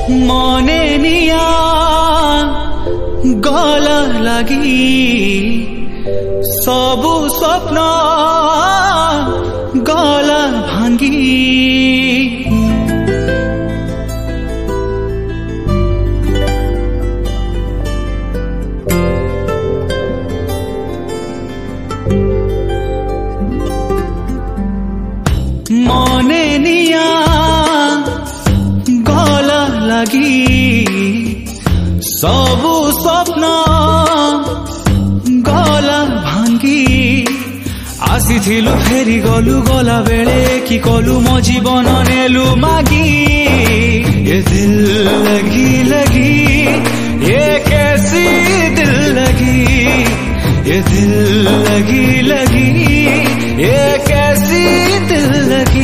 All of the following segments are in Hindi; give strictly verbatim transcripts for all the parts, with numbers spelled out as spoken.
मने निया गला लगी सबु स्वप्न गला भांगी मने निया गला लगी सबु स्वप्न गला भांगी आसीथिलु फेरी गलु गला बेले कि कलु मो जीवन नेलु मागी ये दिल लगी लगी ये कैसी दिल लगी ये दिल लगी लगी ये कैसी दिल लगी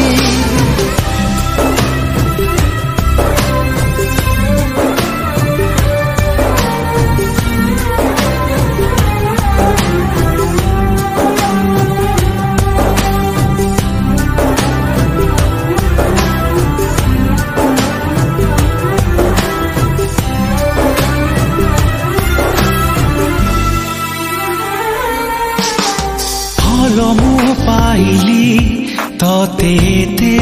मु पाइली तते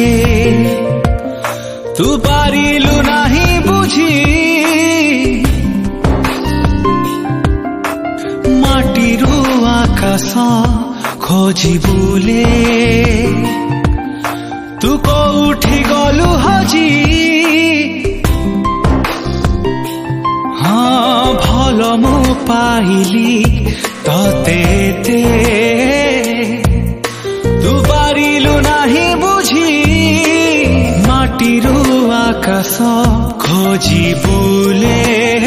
तू पारिलु नाही बुझी माटीरू आकाश खोजी बुले तू कोउठी गलु हजी हाँ भल मु पाइली तते तू पारिलु नाही बुझी माटीरू आकाश खोजी बुले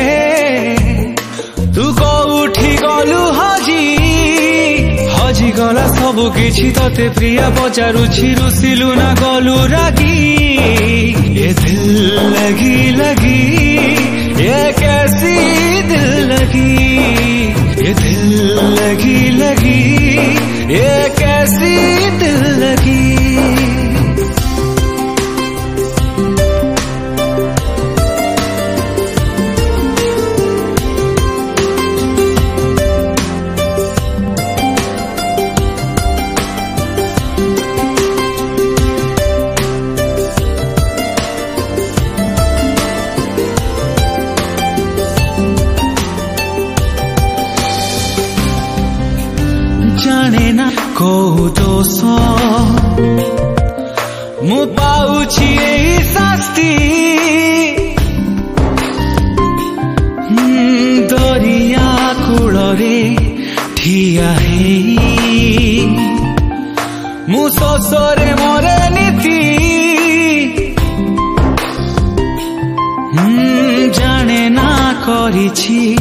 तू कोउठी गलु हजी हजी गला सबु किछि तते प्रिया पचारुछि रुसिलु ना गलु रागी ये दिल लगी लगी ये कैसी दिल लगी ये दिल लगी लगी ये कैसी दिल लगी जाने ना को दोष मु पाउछि एही शास्ति दरिया कूଳରେ ठिया हेई मु शोषरे मोरे नीति जाने ना करिछि